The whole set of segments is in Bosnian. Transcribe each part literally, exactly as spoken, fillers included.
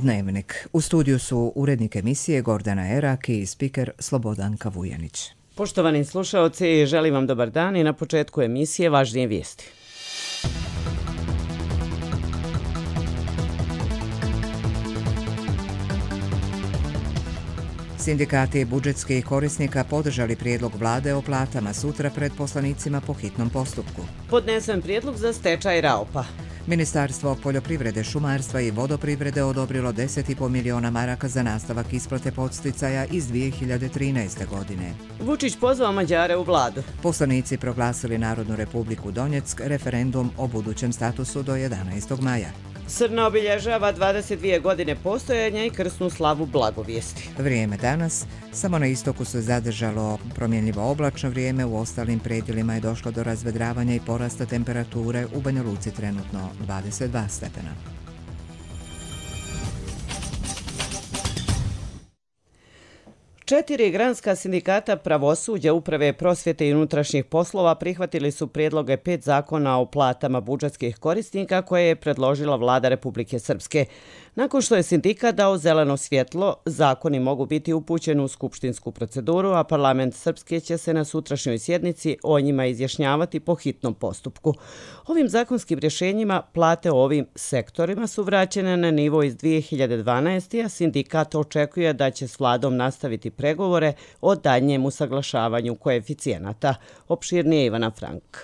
Dnevnik. U studiju su urednik emisije Gordana Erak i spiker Slobodanka Vujanić. Poštovani slušaoci, želim vam dobar dan i na početku emisije važnije vijesti. Sindikati budžetskih korisnika podržali prijedlog vlade o platama sutra pred poslanicima po hitnom postupku. Podnesen prijedlog za stečaj Raupa. Ministarstvo poljoprivrede, šumarstva i vodoprivrede odobrilo deset i po miliona maraka za nastavak isplate podsticaja iz dvije hiljade trinaeste. godine. Vučić pozvao Mađare u vladu. Poslanici proglasili Narodnu republiku Donjeck referendum o budućem statusu do jedanaestog maja. Srna obilježava dvadeset dvije godine postojanja i krsnu slavu Blagovijesti. Vrijeme danas. Samo na istoku se zadržalo promjenljivo oblačno vrijeme, u ostalim predjelima je došlo do razvedravanja i porasta temperature, u Banja Luci trenutno dvadeset dva stepena. Četiri granska sindikata pravosuđa, uprave, prosvjete i unutrašnjih poslova prihvatili su prijedloge pet zakona o platama budžetskih korisnika koje je predložila vlada Republike Srpske. Nakon što je sindikat dao zeleno svjetlo, zakoni mogu biti upućeni u skupštinsku proceduru, a parlament Srpske će se na sutrašnjoj sjednici o njima izjašnjavati po hitnom postupku. Ovim zakonskim rješenjima plate u ovim sektorima su vraćene na nivo iz dvije hiljade dvanaeste. a sindikat očekuje da će s vladom nastaviti pregovore o daljnjem usaglašavanju koeficijenata. Opširnije Ivana Frank.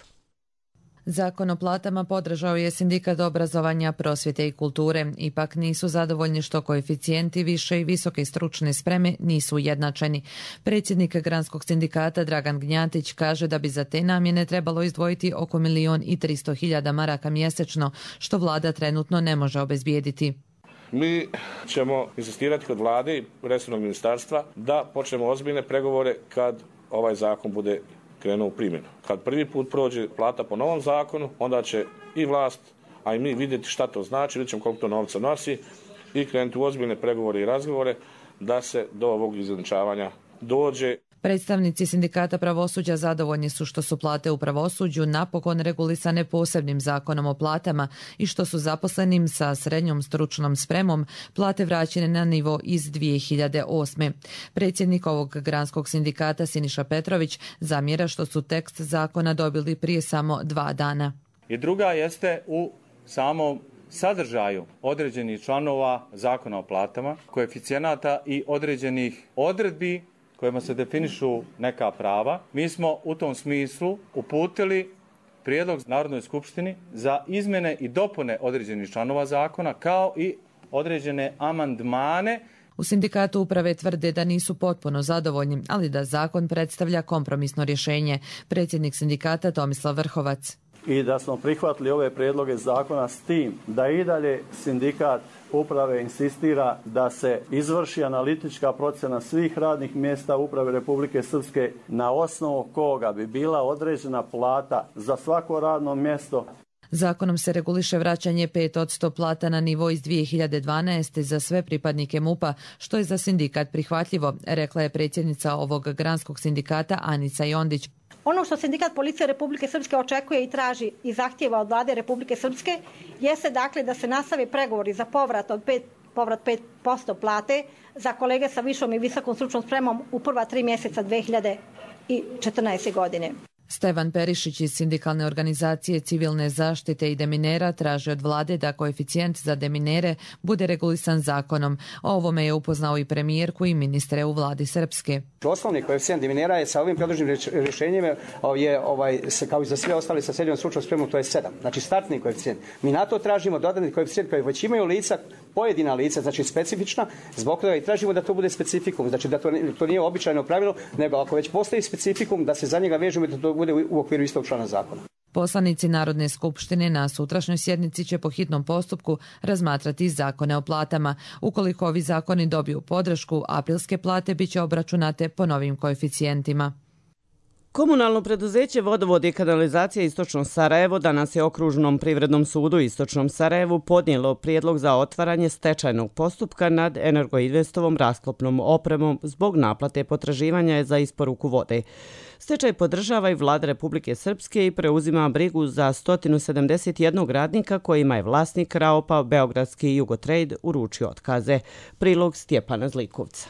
Zakon o platama podržao je sindikat obrazovanja, prosvjete i kulture. Ipak nisu zadovoljni što koeficijenti više i visoke stručne spreme nisu ujednačeni. Predsjednik granskog sindikata Dragan Gnjatić kaže da bi za te namjene trebalo izdvojiti oko milion i tristo hiljada maraka mjesečno, što vlada trenutno ne može obezbijediti. Mi ćemo insistirati kod vlade i resornog ministarstva da počnemo ozbiljne pregovore kad ovaj zakon bude krenuo u primjenu. Kad prvi put prođe plata po novom zakonu, onda će i vlast, a i mi vidjeti šta to znači, vidjet ćemo koliko to novca nosi i krenuti u ozbiljne pregovore i razgovore da se do ovog izjednačavanja dođe. Predstavnici sindikata pravosuđa zadovoljni su što su plate u pravosuđu napokon regulisane posebnim zakonom o platama i što su zaposlenim sa srednjom stručnom spremom plate vraćene na nivo iz dvije hiljade osme. Predsjednik ovog granskog sindikata Siniša Petrović zamjera što su tekst zakona dobili prije samo dva dana. I druga jeste u samom sadržaju određenih članova zakona o platama, koeficijenata i određenih odredbi kojima se definišu neka prava. Mi smo u tom smislu uputili prijedlog Narodnoj skupštini za izmjene i dopune određenih članova zakona kao i određene amandmane. U sindikatu uprave tvrde da nisu potpuno zadovoljni, ali da zakon predstavlja kompromisno rješenje. Predsjednik sindikata Tomislav Vrhovac. I da smo prihvatili ove prijedloge zakona s tim da i dalje sindikat uprave insistira da se izvrši analitička procjena svih radnih mjesta uprave Republike Srpske na osnovu koga bi bila određena plata za svako radno mjesto. Zakonom se reguliše vraćanje pet posto plata na nivo iz dvije hiljade dvanaeste. za sve pripadnike MUP-a, što je za sindikat prihvatljivo, rekla je predsjednica ovog granskog sindikata Anica Jondić. Ono što sindikat policije Republike Srpske očekuje i traži i zahtjeva od vlade Republike Srpske jeste dakle da se nastave pregovori za povrat od pet, povrat pet posto plate za kolege sa višom i visokom stručnom spremom u prva tri mjeseca dvije hiljade četrnaeste. godine. Stevan Perišić iz sindikalne organizacije civilne zaštite i deminera traži od vlade da koeficijent za deminere bude regulisan zakonom. O ovome je upoznao i premijerku i ministre u vladi Srpske. Osnovni koeficijent deminera je sa ovim predloženim rješenjima je ovaj, se, kao i za sve ostale sa srednjom stručnom spremom, to je sedam. Znači startni koeficijent. Mi na to tražimo dodatni koeficijent koji već imaju lica, pojedina lica, znači specifična, zbog toga i tražimo da to bude specifikum, znači da to, to nije običajno pravilo, nego ako već postoji specifikum, da se za njega vežemo i da to bude u okviru istog člana zakona. Poslanici Narodne skupštine na sutrašnjoj sjednici će po hitnom postupku razmatrati zakone o platama. Ukoliko ovi zakoni dobiju podršku, aprilske plate biće obračunate po novim koeficijentima. Komunalno preduzeće Vodovod i kanalizacija Istočno Sarajevo danas je Okružnom privrednom sudu Istočnom Sarajevu podnijelo prijedlog za otvaranje stečajnog postupka nad Energoinvestovom rasklopnom opremom zbog naplate potraživanja za isporuku vode. Stečaj podržava i Vlada Republike Srpske i preuzima brigu za sto sedamdeset jedan radnika kojima je vlasnik Raopa Beogradski Jugotrade uručio otkaze. Prilog Stjepana Zlikovca.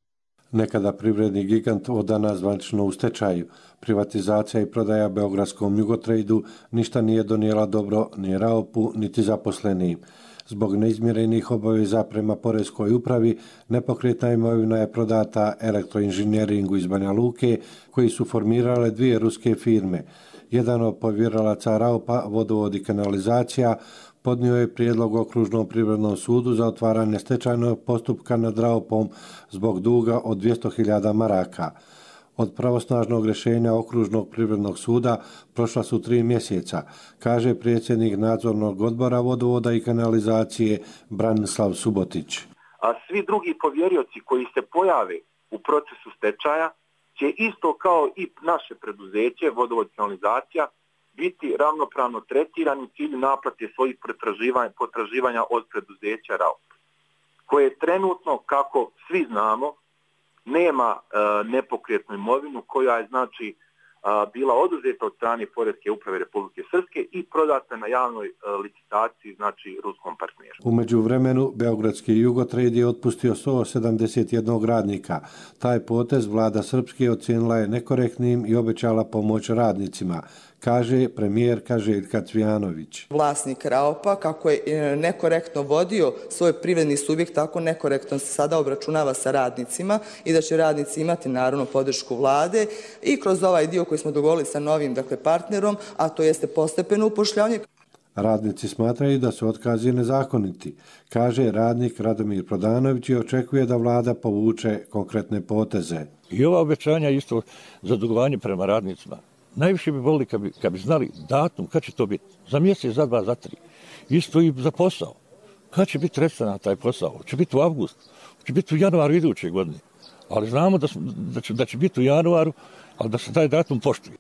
Nekada privredni gigant od danas zvanično u stečaju. Privatizacija i prodaja Beogradskom Jugotradu ništa nije donijela dobro ni Raopu, niti zaposlenim. Zbog neizmjerenih obaveza prema poreskoj upravi, nepokretna imovina je prodata elektroinženjeringu iz Banja Luke, koji su formirale dvije ruske firme. Jedan od povjeralaca Raopa, Vodovod i kanalizacija, podnio je prijedlog Okružnom privrednom sudu za otvaranje stečajnog postupka nad Raopom zbog duga od dvjesto hiljada maraka. Od pravosnažnog rješenja Okružnog privrednog suda prošla su tri mjeseca, kaže predsjednik nadzornog odbora Vodovoda i kanalizacije Branislav Subotić. A svi drugi povjerioci koji se pojave u procesu stečaja će isto kao i naše preduzeće Vodovod i kanalizacija biti ravnopravno tretirani u cilju naplate svojih potraživanja, potraživanja od preduzeća Raop, koje trenutno, kako svi znamo, nema e, nepokretnu imovinu koja je znači a, bila oduzeta od strane Poreske uprave Republike Srpske i prodata na javnoj a, licitaciji, znači ruskom partneru. U međuvremenu Beogradski Jugotrade je otpustio sto sedamdeset jedan radnika. Taj potez vlada Srpske ocijenila je nekorektnim i obećala pomoć radnicima, kaže premijerka Željka Cvijanović. Vlasnik Raopa, kako je nekorektno vodio svoj privredni subjekt, tako nekorektno se sada obračunava sa radnicima i da će radnici imati naravno podršku vlade i kroz ovaj dio koji smo dogovorili sa novim dakle, partnerom, a to jeste postepeno upošljavanje. Radnici smatraju da su otkazi nezakoniti, kaže radnik Radomir Prodanović i očekuje da vlada povuče konkretne poteze. I ova obećanja isto za dugovanje prema radnicima. Najviše bi volili kad bi, kad bi znali datum, kad će to biti. Za mjesec, za dva, za tri. Isto i za posao. Kad će biti restana taj posao? Će biti u avgustu, će biti u januaru iduće godine. Ali znamo da, da, će, da će biti u januaru, ali da se taj datum poštuje.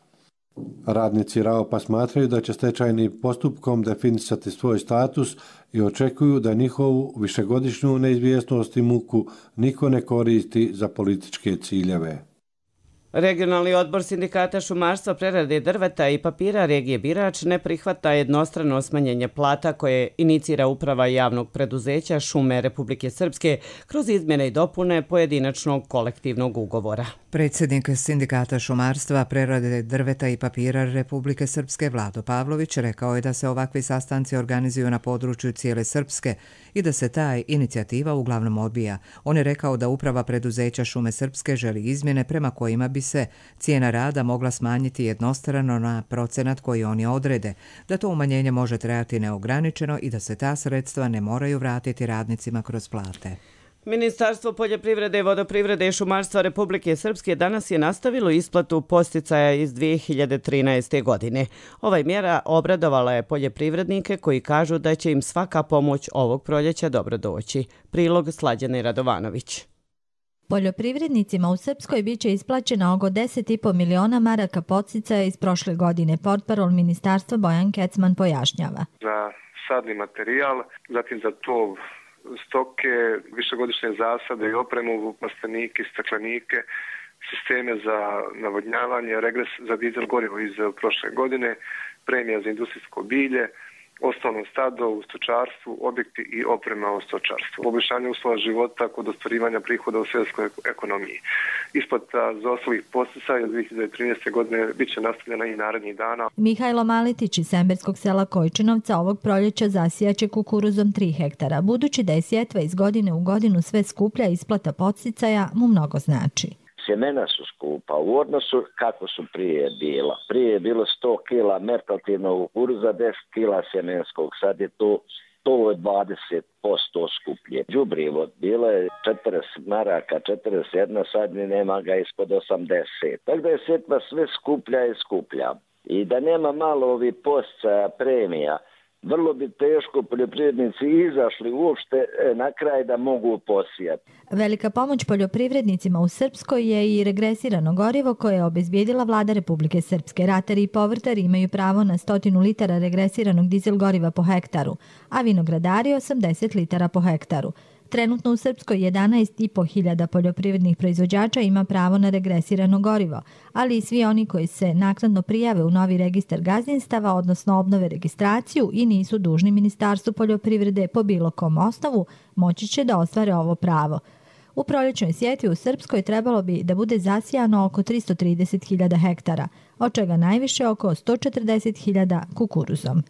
Radnici Raopa smatraju da će stečajnim postupkom definisati svoj status i očekuju da njihovu višegodišnju neizvjesnost i muku niko ne koristi za političke ciljeve. Regionalni odbor Sindikata šumarstva, prerade drveta i papira regije Birač ne prihvata jednostrano smanjenje plata koje inicira uprava javnog preduzeća Šume Republike Srpske kroz izmjene i dopune pojedinačnog kolektivnog ugovora. Predsjednik Sindikata šumarstva, prerade drveta i papira Republike Srpske Vlado Pavlović rekao je da se ovakvi sastanci organizuju na području cijele Srpske i da se ta inicijativa uglavnom odbija. On je rekao da uprava preduzeća Šume Srpske želi izmjene prema kojima bi se cijena rada mogla smanjiti jednostrano na procenat koji oni odrede, da to umanjenje može trajati neograničeno i da se ta sredstva ne moraju vratiti radnicima kroz plate. Ministarstvo poljoprivrede, vodoprivrede i šumarstva Republike Srpske danas je nastavilo isplatu podsticaja iz dvije hiljade trinaeste. godine. Ovaj mjera obradovala je poljoprivrednike koji kažu da će im svaka pomoć ovog proljeća dobro doći. Prilog Slađane Radovanović. Poljoprivrednicima u Srpskoj biće isplaćeno oko deset i po miliona maraka podsticaja iz prošle godine. Portparol ministarstva Bojan Kecman pojašnjava. Za sadni materijal, zatim za tov stoke, višegodišnje zasade i opremu, plastenike, staklenike, sisteme za navodnjavanje, regres za dizel gorivo iz prošle godine, premija za industrijsko bilje, osnovno stado u stočarstvu, objekti i oprema u stočarstvu. Poboljšanje uslova života kod ostvarivanja prihoda u seoskoj ekonomiji. Isplata za ostalih podsticaja od dvije hiljade trinaeste. godine bit će nastavljena i narednih dana. Mihajlo Maletić iz Semberskog sela Kojčinovca ovog proljeća zasijaće kukuruzom tri hektara. Budući da je sjetva iz godine u godinu sve skuplja, isplata podsticaja mu mnogo znači. Sjemena su skupa u odnosu kako su prije bila. Prije je bilo sto kila merkaltivnog kukuruza, deset kila sjemenskog. Sad je to, to je dvadeset posto skuplje. Đubrivo bilo je četrdeset maraka, četrdeset jedan, sad ni nema ga ispod osamdeset. Tako da je sjetva sve skuplja i skuplja. I da nema malo ovih podsticaja, premija, vrlo bi teško poljoprivrednici izašli uopšte na kraj da mogu posijati. Velika pomoć poljoprivrednicima u Srpskoj je i regresirano gorivo koje je obezbijedila vlada Republike Srpske. Ratari i povrtari imaju pravo na stotinu litara regresiranog dizel goriva po hektaru, a vinogradari osamdeset litara po hektaru. Trenutno u Srpskoj jedanaest i po hiljada poljoprivrednih proizvođača ima pravo na regresirano gorivo, ali i svi oni koji se naknadno prijave u novi registar gazdinstava, odnosno obnove registraciju i nisu dužni Ministarstvu poljoprivrede po bilo kom osnovu, moći će da ostvare ovo pravo. U proljećnoj sjetvi u Srpskoj trebalo bi da bude zasijano oko tristo trideset hiljada hektara, od čega najviše oko sto četrdeset hiljada kukuruzom.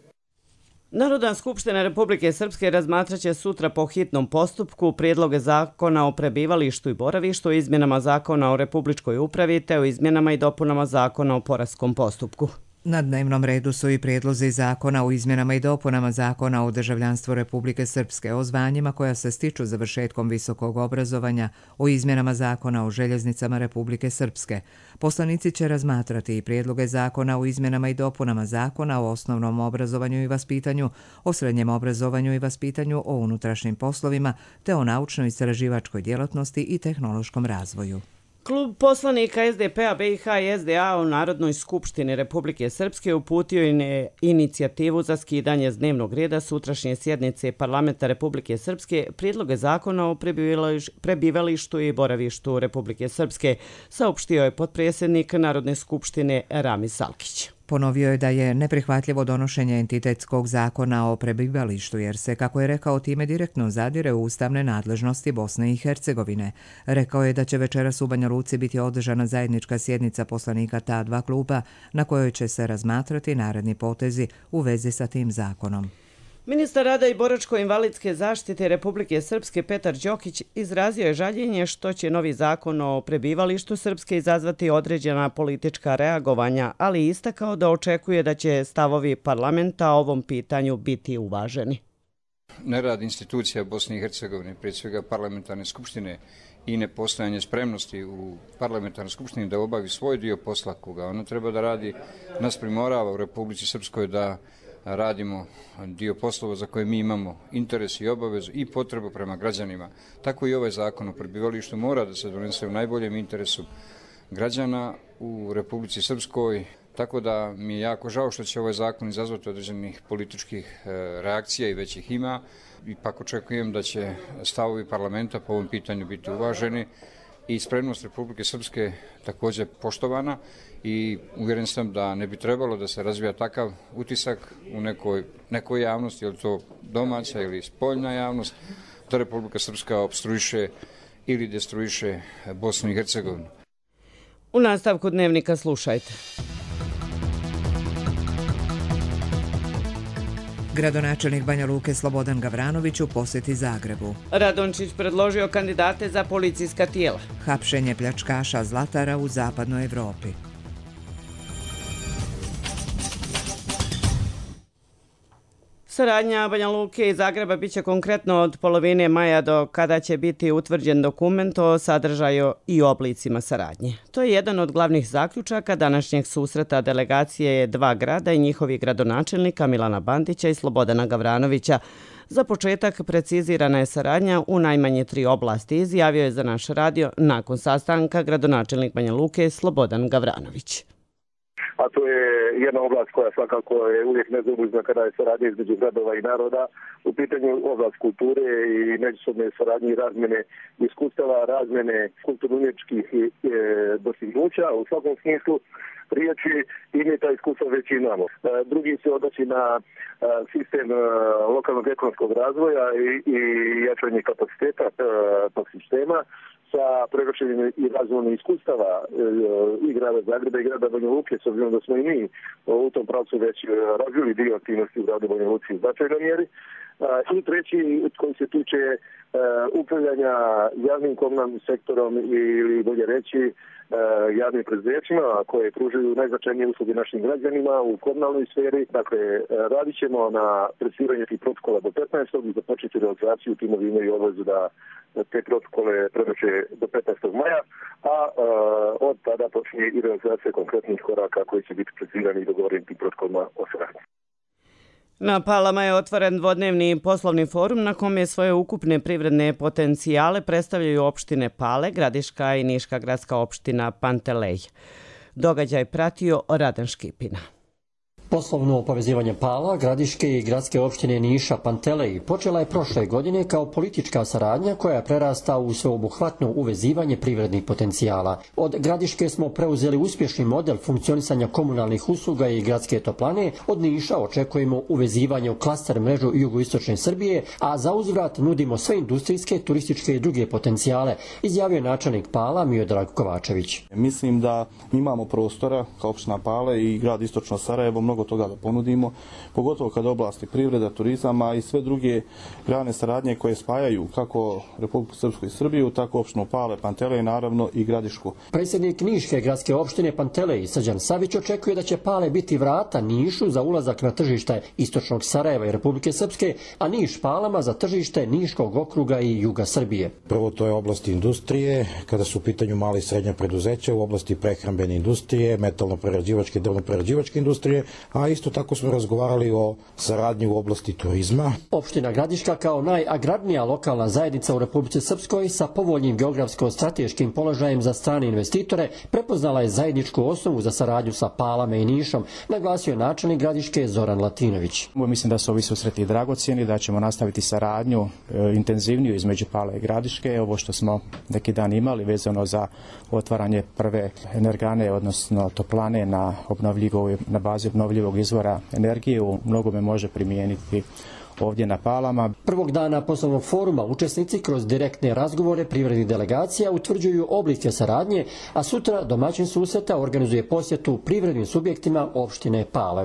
Narodna skupština Republike Srpske razmatraće sutra po hitnom postupku prijedloge zakona o prebivalištu i boravištu, o izmjenama zakona o republičkoj upravi te o izmjenama i dopunama zakona o poreskom postupku. Na dnevnom redu su i prijedlozi zakona o izmjenama i dopunama zakona o državljanstvu Republike Srpske, o zvanjima koja se stiču završetkom visokog obrazovanja, o izmjenama zakona o željeznicama Republike Srpske. Poslanici će razmatrati i prijedloge zakona o izmjenama i dopunama zakona o osnovnom obrazovanju i vaspitanju, o srednjem obrazovanju i vaspitanju, o unutrašnjim poslovima te o naučno-istraživačkoj djelatnosti i tehnološkom razvoju. Klub poslanika S D P-a, B i H i S D A u Narodnoj skupštini Republike Srpske uputio je inicijativu za skidanje s dnevnog reda sutrašnje sjednice Parlamenta Republike Srpske prijedloge zakona o prebivalištu i boravištu Republike Srpske, saopštio je potpredsjednik Narodne skupštine Ramiz Salkić. Ponovio je da je neprihvatljivo donošenje entitetskog zakona o prebivalištu jer se, kako je rekao, time direktno zadire u ustavne nadležnosti Bosne i Hercegovine. Rekao je da će večeras u Banja Luci biti održana zajednička sjednica poslanika ta dva kluba na kojoj će se razmatrati naredni potezi u vezi sa tim zakonom. Ministar rada i boračko-invalidske zaštite Republike Srpske Petar Đokić izrazio je žaljenje što će novi zakon o prebivalištu Srpske izazvati određena politička reagovanja, ali istakao da očekuje da će stavovi parlamenta o ovom pitanju biti uvaženi. Nerad institucija Bosne i Hercegovine, prije svega parlamentarne skupštine i nepostojanje spremnosti u parlamentarnoj skupštini da obavi svoj dio posla koga ona treba da radi, nas primorava u Republici Srpskoj da radimo dio poslova za koje mi imamo interes i obavezu i potrebu prema građanima. Tako i ovaj zakon o prebivalištu mora da se donese u najboljem interesu građana u Republici Srpskoj. Tako da mi je jako žao što će ovaj zakon izazvati određenih političkih reakcija i već ih ima. Ipak očekujem da će stavovi parlamenta po ovom pitanju biti uvaženi i spremnost Republike Srpske također poštovana i uvjeren sam da ne bi trebalo da se razvija takav utisak u nekoj, nekoj javnosti, je li to domaća ili spoljna javnost, da Republika Srpska opstruiše ili destruiše Bosnu i Hercegovinu. U nastavku dnevnika slušajte. Gradonačelnik Banja Luke Slobodan Gavranović u posjeti Zagrebu. Radončić predložio kandidate za policijska tijela. Hapšenje pljačkaša zlatara u zapadnoj Evropi. Saradnja Banja Luke i Zagreba biće konkretno od polovine maja do kada će biti utvrđen dokument o sadržaju i oblicima saradnje. To je jedan od glavnih zaključaka današnjeg susreta delegacije dva grada i njihovih gradonačelnika Milana Bandića i Slobodana Gavranovića. Za početak precizirana je saradnja u najmanje tri oblasti, izjavio je za naš radio nakon sastanka gradonačelnik Banja Luke Slobodan Gavranović. A to je jedna oblast koja svakako je uvijek nezaobilazna kada je saradnja između gradova i naroda. U pitanju oblast kulture i međusobne saradnje i razmjene iskustava, razmjene kulturno-umjetničkih e, dostignuća. U svakom smislu riječi i mi taj iskustva već imamo. E, drugi se odnosi na e, sistem e, lokalnog ekonomskog razvoja i, i jačanje kapaciteta e, tog sistema sa prenošenjem i razvojnih iskustava e, i grada Zagreba i grada Banja Luke, s obzirom da smo i mi u tom pravcu već razvili dio aktivnosti u gradu Banja Luci u značajnoj mjeri. I treći koji se tiče e, upravljanja javnim komunalnim sektorom ili bolje reći e, javnim preduzećima koje pružaju najznačajnije usluge našim građanima u komunalnoj sferi. Dakle, radit ćemo na preciziranju tih protokola do petnaestog i započeti realizaciju. Timovi imaju obvezu da te protokole predoče do petnaestog maja, a e, od tada počinje i realizacija konkretnih koraka koji će biti precizirani i dogovoreni tim protokolima o saradnji. Na Palama je otvoren dvodnevni poslovni forum na kome svoje ukupne privredne potencijale predstavljaju opštine Pale, Gradiška i Niška gradska opština Pantelej. Događaj pratio Radan Škipina. Poslovno povezivanje Pala, Gradiške i gradske opštine Niša Pantelej počela je prošle godine kao politička saradnja koja prerasta u sveobuhvatno uvezivanje privrednih potencijala. Od Gradiške smo preuzeli uspješni model funkcionisanja komunalnih usluga i gradske toplane, od Niša očekujemo uvezivanje u klaster mrežu jugoistočne Srbije, a za uzvrat nudimo sve industrijske, turističke i druge potencijale, izjavio je načelnik Pala Miodrag Kovačević. Mislim da imamo prostora kao opština Pale i grad Istočno Sarajevo mnogo toga da ponudimo, pogotovo kada oblasti privreda, turizama i sve druge grane saradnje koje spajaju kako Republiku Srpsku i Srbiju, tako opštinu Pale, Pantelej, naravno i Gradišku. Predsjednik Niške gradske opštine Pantelej Srđan Savić očekuje da će Pale biti vrata Nišu za ulazak na tržište Istočnog Sarajeva i Republike Srpske, a Niš Palama za tržište Niškog okruga i juga Srbije. Prvo to je oblast industrije, kada su u pitanju mali i srednja preduzeća, u oblasti prehrambene industrije, metalno-prerađivačke i drvno-prerađivačke industrije, a isto tako smo razgovarali o saradnji u oblasti turizma. Opština Gradiška kao najagrarnija lokalna zajednica u Republici Srpskoj sa povoljnim geografsko-strateškim položajem za strane investitore prepoznala je zajedničku osnovu za saradnju sa Palama i Nišom, naglasio je načelnik Gradiške Zoran Latinović. Mislim da su ovi susreti dragocjeni, da ćemo nastaviti saradnju e, intenzivniju između Pale i Gradiške. Ovo što smo neki dan imali vezano za otvaranje prve energane, odnosno toplane na, na bazi obnovljivog izvora energije, u mnogome može primijeniti ovdje na Palama. Prvog dana poslovnog foruma učesnici kroz direktne razgovore privrednih delegacija utvrđuju oblike saradnje, a sutra domaćin susreta organizuje posjetu privrednim subjektima opštine Pale.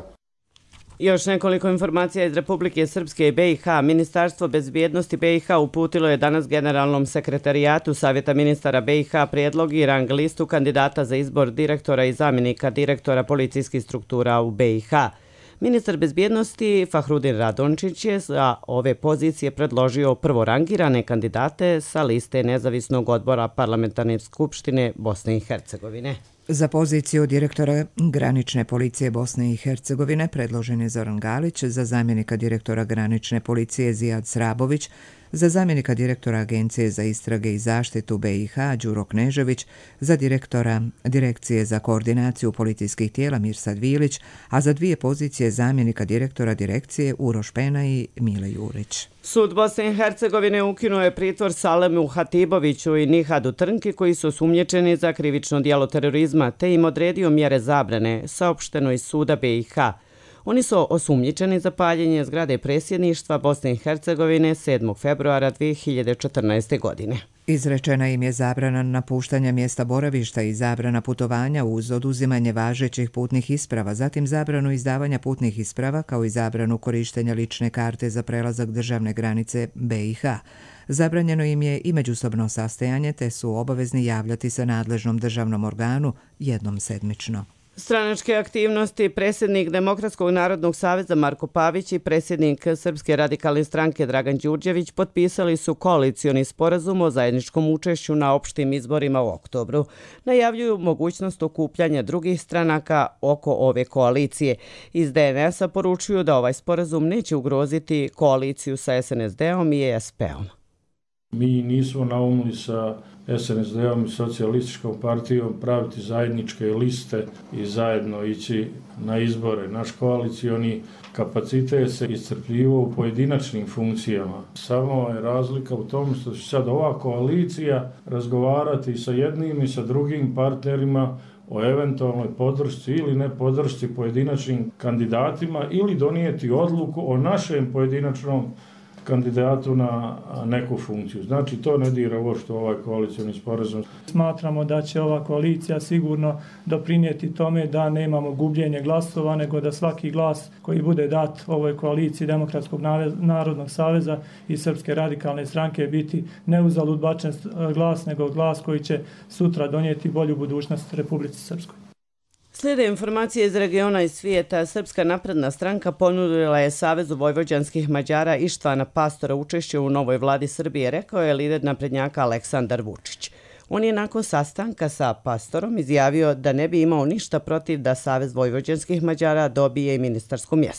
Još nekoliko informacija iz Republike Srpske i B i H. Ministarstvo bezbjednosti B i H uputilo je danas Generalnom sekretarijatu Savjeta ministara B i H prijedlog i rang listu kandidata za izbor direktora i zamjenika direktora policijskih struktura u B i H. Ministar bezbjednosti Fahrudin Radončić je za ove pozicije predložio prvorangirane kandidate sa liste nezavisnog odbora Parlamentarne skupštine Bosne i Hercegovine. Za poziciju direktora granične policije Bosne i Hercegovine predložen je Zoran Galić, za zamjenika direktora granične policije Zijad Srabović, za zamjenika direktora Agencije za istrage i zaštitu B i H Đuro Knežević, za direktora Direkcije za koordinaciju policijskih tijela Mirsad Vilić, a za dvije pozicije zamjenika direktora direkcije Uroš Pena i Mile Jurić. Sud Bosne i Hercegovine ukinuo je pritvor Salemu Hatiboviću i Nihadu Trnki koji su osumnjičeni za krivično djelo terorizma te im odredio mjere zabrane, saopšteno iz suda B i H. Oni su osumnjičeni za paljenje zgrade predsjedništva Bosne i Hercegovine sedmog februara dvije hiljade četrnaeste. godine. Izrečena im je zabrana napuštanja mjesta boravišta i zabrana putovanja uz oduzimanje važećih putnih isprava, zatim zabranu izdavanja putnih isprava kao i zabranu korištenja lične karte za prelazak državne granice B i H. Zabranjeno im je i međusobno sastajanje te su obavezni javljati se nadležnom državnom organu jednom sedmično. Stranačke aktivnosti predsjednik Demokratskog narodnog saveza Marko Pavić i predsjednik Srpske radikalne stranke Dragan Đurđević potpisali su koalicioni sporazum o zajedničkom učešću na opštim izborima u oktobru. Najavljuju mogućnost okupljanja drugih stranaka oko ove koalicije. Iz D N S-a poručuju da ovaj sporazum neće ugroziti koaliciju sa S N S D-om i E S P-om. Mi nismo naumili sa S N S D-om i socijalističkom partijom praviti zajedničke liste i zajedno ići na izbore. Naš koalicioni kapacitet se iscrpljivao u pojedinačnim funkcijama. Samo je razlika u tom što će sad ova koalicija razgovarati sa jednim i sa drugim partnerima o eventualnoj podršci ili ne podršci pojedinačnim kandidatima ili donijeti odluku o našem pojedinačnom kandidatu na neku funkciju. Znači, to ne dira ovo što ovaj koalicioni sporazum. Smatramo da će ova koalicija sigurno doprinijeti tome da nemamo gubljenje glasova, nego da svaki glas koji bude dat ovoj koaliciji Demokratskog narodnog saveza i Srpske radikalne stranke biti ne uzalud bačen glas, nego glas koji će sutra donijeti bolju budućnost Republici Srpskoj. Slijede informacije iz regiona i svijeta. Srpska napredna stranka ponudila je Savezu vojvođanskih Mađara Ištvana Pastora učešće u novoj vladi Srbije, rekao je lider naprednjaka Aleksandar Vučić. On je nakon sastanka sa Pastorom izjavio da ne bi imao ništa protiv da Savez vojvođanskih Mađara dobije i ministarsko mjesto.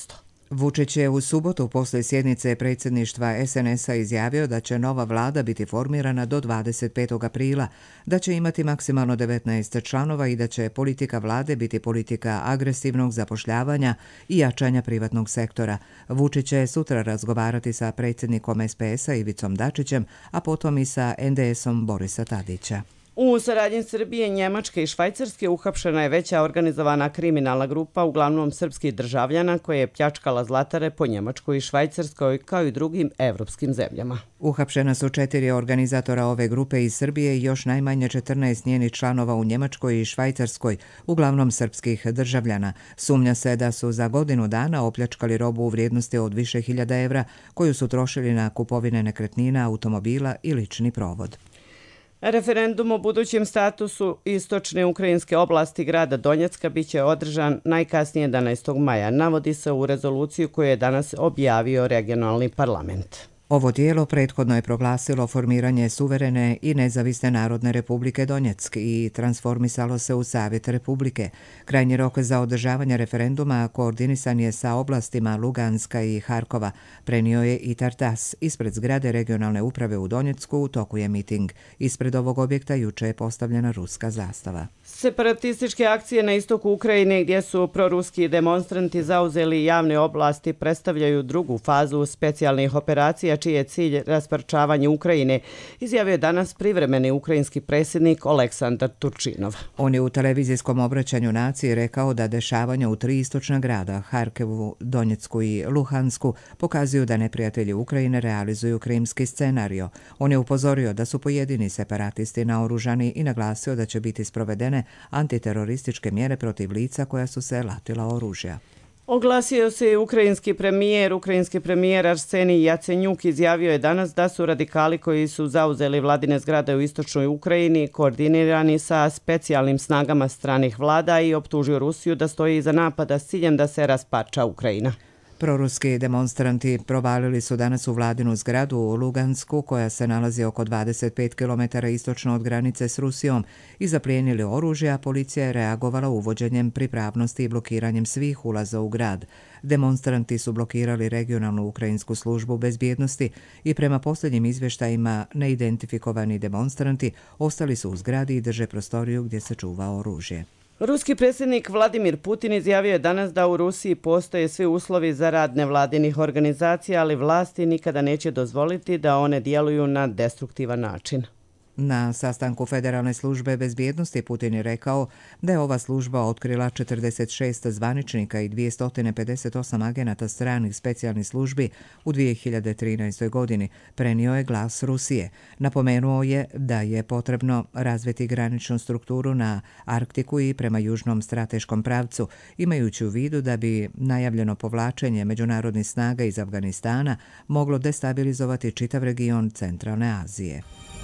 Vučić je u subotu poslije sjednice predsjedništva es en es a izjavio da će nova vlada biti formirana do dvadeset petog aprila, da će imati maksimalno devetnaest članova i da će politika vlade biti politika agresivnog zapošljavanja i jačanja privatnog sektora. Vučić će sutra razgovarati sa predsjednikom es pe es a Ivicom Dačićem, a potom i sa en de esom Borisa Tadića. U saradnji Srbije, Njemačke i Švajcarske uhapšena je veća organizovana kriminalna grupa, uglavnom srpskih državljana, koja je pljačkala zlatare po Njemačkoj i Švajcarskoj kao i drugim evropskim zemljama. Uhapšena su četiri organizatora ove grupe iz Srbije i još najmanje četrnaest njenih članova u Njemačkoj i Švajcarskoj, uglavnom srpskih državljana. Sumnja se da su za godinu dana opljačkali robu u vrijednosti od više hiljada evra, koju su trošili na kupovine nekretnina, automobila i lični provod. Referendum o budućem statusu istočne ukrajinske oblasti grada Donjecka biće održan najkasnije jedanaestog maja, navodi se u rezoluciju koju je danas objavio regionalni parlament. Ovo tijelo prethodno je proglasilo formiranje suverene i nezavisne Narodne republike Donjeck i transformisalo se u Savjet Republike. Krajnji rok za održavanje referenduma koordinisan je sa oblastima Luganska i Harkova, prenio je i Tartas. Ispred zgrade regionalne uprave u Donjecku u toku je miting. Ispred ovog objekta juče je postavljena ruska zastava. Separatističke akcije na istoku Ukrajine, gdje su proruski demonstranti zauzeli javne oblasti, predstavljaju drugu fazu specijalnih operacija čiji je cilj rasparčavanje Ukrajine, izjavio je danas privremeni ukrajinski predsjednik Oleksandar Turčinov. On je u televizijskom obraćanju naciji rekao da dešavanja u tri istočna grada, Harkovu, Donjecku i Luhansku, pokazuju da neprijatelji Ukrajine realizuju krimski scenario. On je upozorio da su pojedini separatisti naoružani i naglasio da će biti sprovedene antiterorističke mjere protiv lica koja su se latila oružja. Oglasio se i ukrajinski premijer. Ukrajinski premijer Arsenij Jacenjuk izjavio je danas da su radikali koji su zauzeli vladine zgrade u istočnoj Ukrajini koordinirani sa specijalnim snagama stranih vlada i optužio Rusiju da stoji iza napada s ciljem da se rasparča Ukrajina. Proruski demonstranti provalili su danas u vladinu zgradu u Lugansku, koja se nalazi oko dvadeset pet kilometara istočno od granice s Rusijom, i zaplijenili oružje, a policija je reagovala uvođenjem pripravnosti i blokiranjem svih ulaza u grad. Demonstranti su blokirali regionalnu ukrajinsku službu bezbjednosti i prema posljednjim izvještajima neidentifikovani demonstranti ostali su u zgradi i drže prostoriju gdje se čuva oružje. Ruski predsjednik Vladimir Putin izjavio je danas da u Rusiji postoje svi uslovi za rad nevladinih organizacija, ali vlasti nikada neće dozvoliti da one djeluju na destruktivan način. Na sastanku Federalne službe bezbjednosti Putin je rekao da je ova služba otkrila četrdeset šest zvaničnika i dvjesto pedeset osam agenata stranih specijalnih službi u dvije hiljade trinaestoj. godini, prenio je Glas Rusije. Napomenuo je da je potrebno razviti graničnu strukturu na Arktiku i prema južnom strateškom pravcu, imajući u vidu da bi najavljeno povlačenje međunarodnih snaga iz Afganistana moglo destabilizovati čitav region Centralne Azije.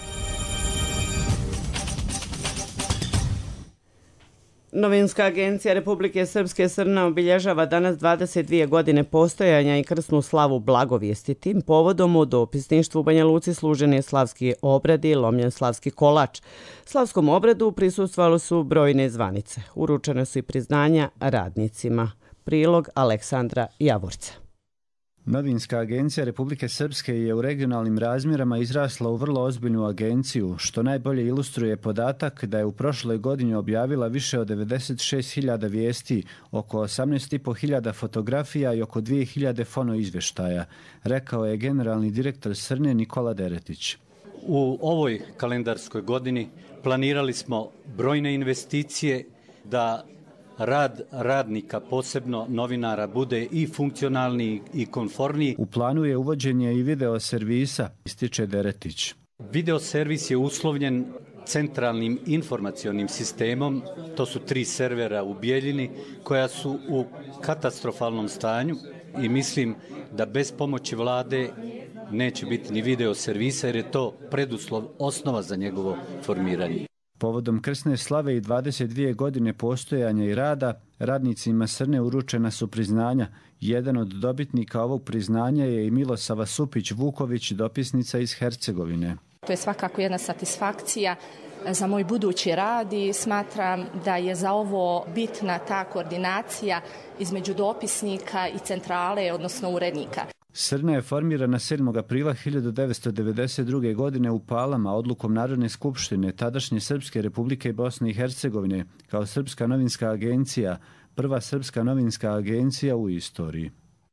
Novinska agencija Republike Srpske Srna obilježava danas dvadeset dvije godine postojanja i krsnu slavu blagovijesti. Tim povodom u dopisništvu u Banja Luci služen je slavski obrad i lomljen slavski kolač. Slavskom obradu prisustvovali su brojne zvanice. Uručene su i priznanja radnicima. Prilog Aleksandra Javorca. Novinska agencija Republike Srpske je u regionalnim razmjerama izrasla u vrlo ozbiljnu agenciju, što najbolje ilustruje podatak da je u prošloj godini objavila više od devedeset šest hiljada vijesti, oko osamnaest i po hiljada fotografija i oko dvije hiljade fonoizvještaja, rekao je generalni direktor Srne Nikola Deretić. U ovoj kalendarskoj godini planirali smo brojne investicije da rad radnika, posebno novinara, bude i funkcionalni i konformniji. U planu je uvođenje i video servisa, ističe Deretić. Video servis je uslovljen centralnim informacionim sistemom, to su tri servera u Bijeljini koja su u katastrofalnom stanju i mislim da bez pomoći vlade neće biti ni video servisa jer je to preduslov, osnova za njegovo formiranje. Povodom krsne slave i dvadeset dvije godine postojanja i rada, radnicima Srne uručena su priznanja. Jedan od dobitnika ovog priznanja je i Milosava Supić Vuković, dopisnica iz Hercegovine. To je svakako jedna satisfakcija za moj budući rad i smatram da je za ovo bitna ta koordinacija između dopisnika i centrale, odnosno urednika. Srna je formirana sedmog aprila hiljadu devetsto devedeset druge. godine u Palama odlukom Narodne skupštine tadašnje Srpske Republike Bosne i Hercegovine kao Srpska novinska agencija, prva srpska novinska agencija u istoriji.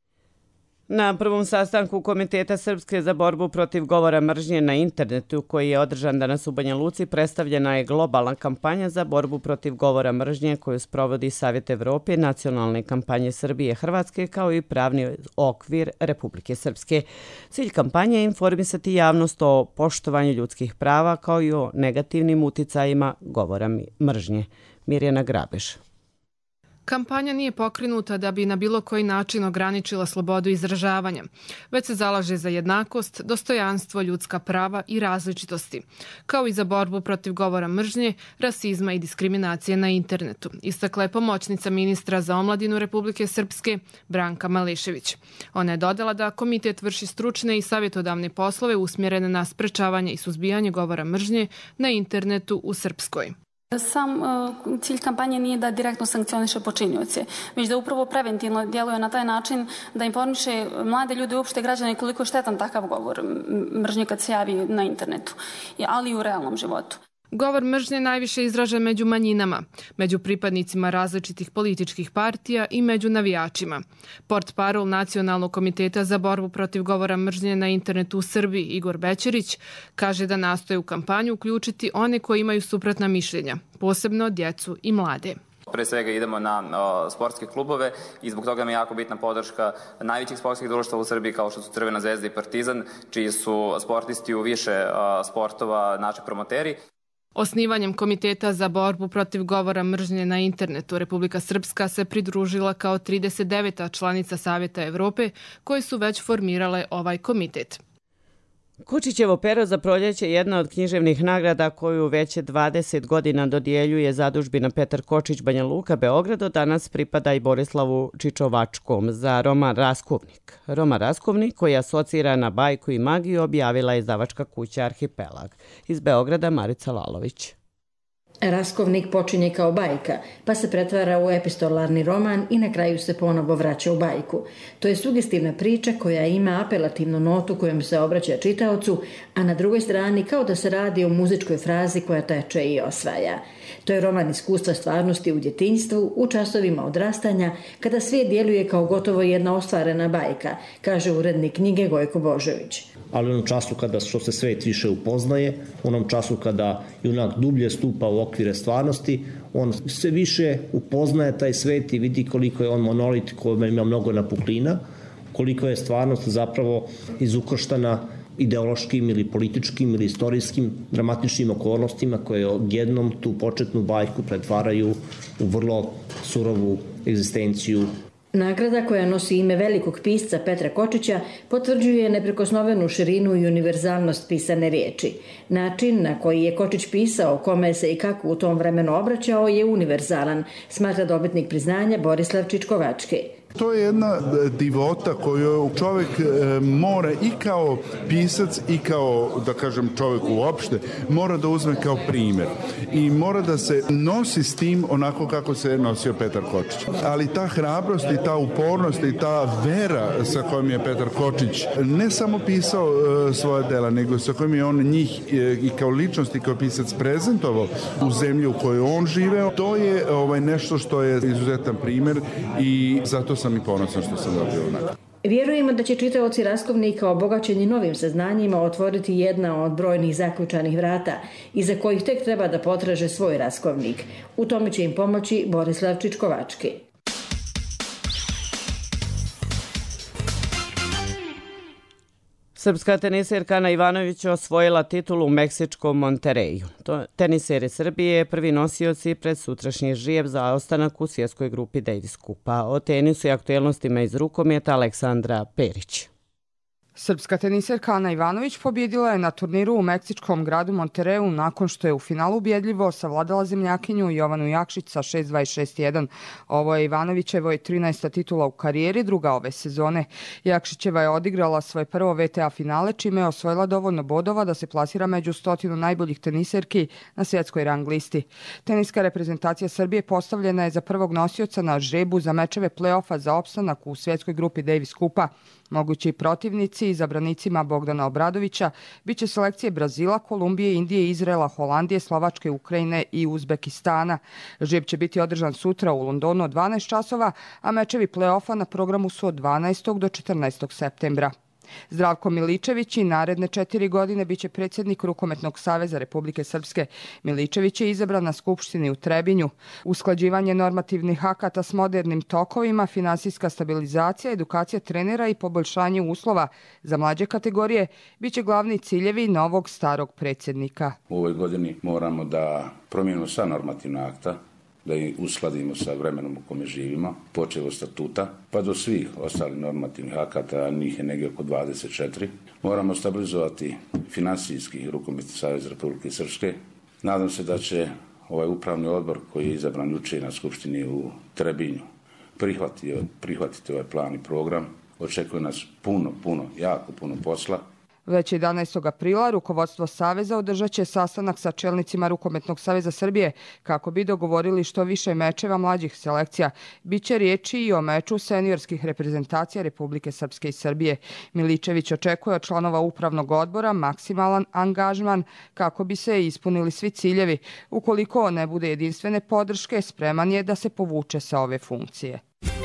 Na prvom sastanku Komiteta Srpske za borbu protiv govora mržnje na internetu, koji je održan danas u Banja Luci, predstavljena je globalna kampanja za borbu protiv govora mržnje koju sprovodi Savjet Evrope, nacionalne kampanje Srbije i Hrvatske, kao i pravni okvir Republike Srpske. Cilj kampanje je informisati javnost o poštovanju ljudskih prava kao i o negativnim uticajima govora mržnje. Mirjana Grabeš. Kampanja nije pokrenuta da bi na bilo koji način ograničila slobodu izražavanja, već se zalaže za jednakost, dostojanstvo, ljudska prava i različitosti, kao i za borbu protiv govora mržnje, rasizma i diskriminacije na internetu, istakla je pomoćnica ministra za omladinu Republike Srpske Branka Malešević. Ona je dodala da komitet vrši stručne i savjetodavne poslove usmjerene na sprečavanje i suzbijanje govora mržnje na internetu u Srpskoj. Sam uh, cilj kampanje nije da direktno sankcioniše počinioce, već da upravo preventivno djeluje na taj način da informiše mlade ljude i uopšte građane koliko je štetan takav govor mržnje kad se javi na internetu, ali i u realnom životu. Govor mržnje najviše izražen među manjinama, među pripadnicima različitih političkih partija i među navijačima. Portparol Nacionalnog komiteta za borbu protiv govora mržnje na internetu u Srbiji, Igor Bećerić, kaže da nastoje u kampanju uključiti one koji imaju suprotna mišljenja, posebno djecu i mlade. Pre svega idemo na o, sportske klubove i zbog toga mi je jako bitna podrška najvećih sportskih društva u Srbiji kao što su Crvena zvezda i Partizan, čiji su sportisti u više o, sportova naši promoteri. Osnivanjem Komiteta za borbu protiv govora mržnje na internetu, Republika Srpska se pridružila kao trideset deveta članica Savjeta Evrope koji su već formirale ovaj komitet. Kučićevo pero za proljeće je jedna od književnih nagrada koju već dvadeset godina dodjeljuje zadužbina Petar Kočić Banja Luka Beograd, od danas pripada i Borislavu Čičovačkom za roman Raskovnik. Roman Raskovnik, koji asocira na bajku i magiju, objavila je izdavačka kuća Arhipelag. Iz Beograda Marica Lalović. Raskovnik počinje kao bajka, pa se pretvara u epistolarni roman i na kraju se ponovo vraća u bajku. To je sugestivna priča koja ima apelativnu notu kojom se obraća čitaocu, a na drugoj strani kao da se radi o muzičkoj frazi koja teče i osvaja. To je roman iskustva stvarnosti u djetinjstvu, u časovima odrastanja, kada svijet djeluje kao gotovo jedna ostvarena bajka, kaže urednik knjige Gojko Božović. Ali u onom času kada što se svet više upoznaje, u onom času kada junak dublje stupa u okvire stvarnosti, on sve više upoznaje taj svet i vidi koliko je on monolit, koliko ima mnogo napuklina, koliko je stvarnost zapravo izukrštana ideološkim ili političkim ili istorijskim dramatičnim okolnostima koje odjednom tu početnu bajku pretvaraju u vrlo surovu egzistenciju. Nagrada, koja nosi ime velikog pisca Petra Kočića, potvrđuje neprekosnovenu širinu i univerzalnost pisane riječi. Način na koji je Kočić pisao, kome se i kako u tom vremenu obraćao, je univerzalan, smatra dobitnik priznanja Borislav Čičkovački. To je jedna divota koju čovjek mora i kao pisac i kao, da kažem, čovjek uopšte, mora da uzme kao primjer. I mora da se nosi s tim onako kako se nosio Petar Kočić. Ali ta hrabrost i ta upornost i ta vera sa kojom je Petar Kočić ne samo pisao svoje dela, nego sa kojim je on njih i kao ličnost i kao pisac prezentovao u zemlji u kojoj on živeo, to je ovaj, nešto što je izuzetan primjer i zato sam i ponosan što sam dobio nagradu. Vjerujemo da će čitaoci Raskovnika obogaćeni novim saznanjima otvoriti jedna od brojnih zaključanih vrata iza kojih tek treba da potraže svoj Raskovnik. U tome će im pomoći Borislav Čičkovački. Srpska teniserka Ana Ivanović osvojila titulu u meksičkom Montereju. Teniseri Srbije prvi nosioci pred sutrašnji žrijeb za ostanak u svjetskoj grupi Davis Kupa. O tenisu i aktuelnostima iz rukometa Aleksandra Perić. Srpska teniserka Ana Ivanović pobjedila je na turniru u meksičkom gradu Monterreyu nakon što je u finalu ubjedljivo savladala zemljakinju Jovanu Jakšić sa šest dvadeset šest jedan. Ovo je Ivanovićevo trinaesta titula u karijeri, druga ove sezone. Jakšićeva je odigrala svoje prvo V T A finale, čime je osvojila dovoljno bodova da se plasira među stotinu najboljih teniserki na svjetskoj rang listi. Teniska reprezentacija Srbije postavljena je za prvog nosioca na žrebu za mečeve play-offa za opstanak u svjetskoj grupi Davis Kupa. Mogući protivnici izabranicima Bogdana Obradovića biće selekcije Brazila, Kolumbije, Indije, Izraela, Holandije, Slovačke, Ukrajine i Uzbekistana. Žreb će biti održan sutra u Londonu od dvanaest časova, a mečevi play-offa na programu su od dvanaestog do četrnaestog septembra. Zdravko Miličević i naredne četiri godine biće predsjednik Rukometnog saveza Republike Srpske. Miličević je izabran na Skupštini u Trebinju. Usklađivanje normativnih akata s modernim tokovima, finansijska stabilizacija, edukacija trenera i poboljšanje uslova za mlađe kategorije biće glavni ciljevi novog starog predsjednika. U ovoj godini moramo da promijenimo sva normativna akta, da ih uskladimo sa vremenom u kome živimo, počev od statuta, pa do svih ostalih normativnih akata, njih je negdje oko dvadeset četiri. Moramo stabilizovati finansijski Rukometni savez Republike Srpske. Nadam se da će ovaj upravni odbor koji je izabran jučer na Skupštini u Trebinju prihvatiti, prihvatiti ovaj plan i program. Očekuje nas puno, puno, jako puno posla. Već jedanaestog aprila rukovodstvo Saveza održat će sastanak sa čelnicima Rukometnog saveza Srbije kako bi dogovorili što više mečeva mlađih selekcija. Biće riječi i o meču seniorskih reprezentacija Republike Srpske i Srbije. Miličević očekuje od članova upravnog odbora maksimalan angažman kako bi se ispunili svi ciljevi. Ukoliko ne bude jedinstvene podrške, spreman je da se povuče sa ove funkcije.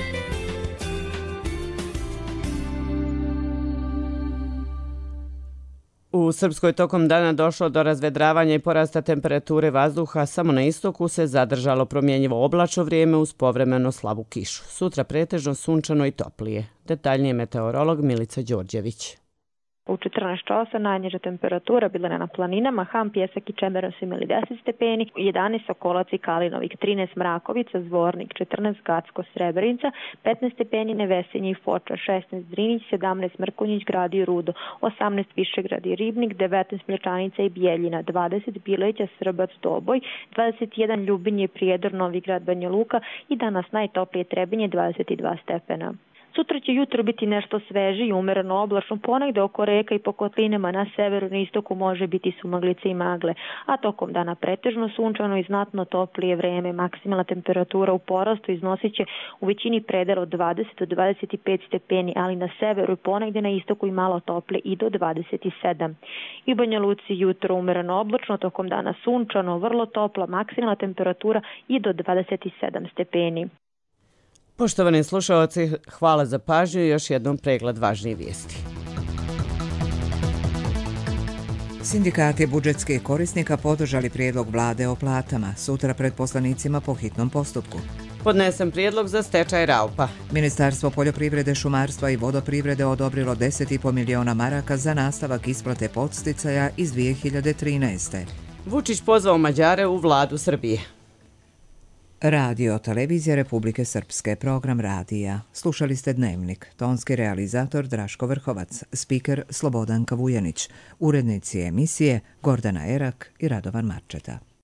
U Srpskoj tokom dana došlo do razvedravanja i porasta temperature vazduha, samo na istoku se zadržalo promjenjivo oblačno vrijeme uz povremeno slabu kišu. Sutra pretežno sunčano i toplije. Detaljnije meteorolog Milica Đorđević. U četrnaest časa najniža temperatura bila je na planinama, Ham, Pjesak i Čemberan su imali deset stepeni, jedanaest Sokolac i Kalinovik, trinaest Mrakovica, Zvornik, četrnaest Gacko, Srebrenica, petnaest stepeni Nevesinje i Foča, šesnaest Drinić, sedamnaest Mrkonjić, Grad i Rudo, osamnaest Višegrad i Ribnik, devetnaest Mlječanica i Bijeljina, dvadeset Bileća, Srbac, Doboj, dvadeset jedan Ljubinje, Prijedor, Novigrad, Banja Luka i danas najtoplije Trebinje, dvadeset dva stepena. Sutra će jutro biti nešto sveže i umereno oblačno, ponegde oko reka i po kotlinama na severu i istoku može biti sumaglice i magle, a tokom dana pretežno sunčano i znatno toplije vreme. Maksimalna temperatura u porastu iznosit će u većini predela od dvadeset do dvadeset pet stepeni, ali na severu i ponegde na istoku i malo tople i do dvadeset sedam. I u Banja Luci jutro umereno oblačno, tokom dana sunčano, vrlo topla, maksimalna temperatura i do dvadeset sedam stepeni. Poštovani slušalci, hvala za pažnju i još jednom pregled važnijih vijesti. Sindikati budžetskih korisnika podržali prijedlog vlade o platama. Sutra pred poslanicima po hitnom postupku. Podnesen prijedlog za stečaj Raupa. Ministarstvo poljoprivrede, šumarstva i vodoprivrede odobrilo deset i po miliona maraka za nastavak isplate podsticaja iz dvije hiljade trinaeste. Vučić pozvao Mađare u vladu Srbije. Radio Televizija Republike Srpske, program radija. Slušali ste Dnevnik. Tonski realizator Draško Vrhovac, spiker Slobodan Kavujanić, urednici emisije Gordana Erak i Radovan Marčeta.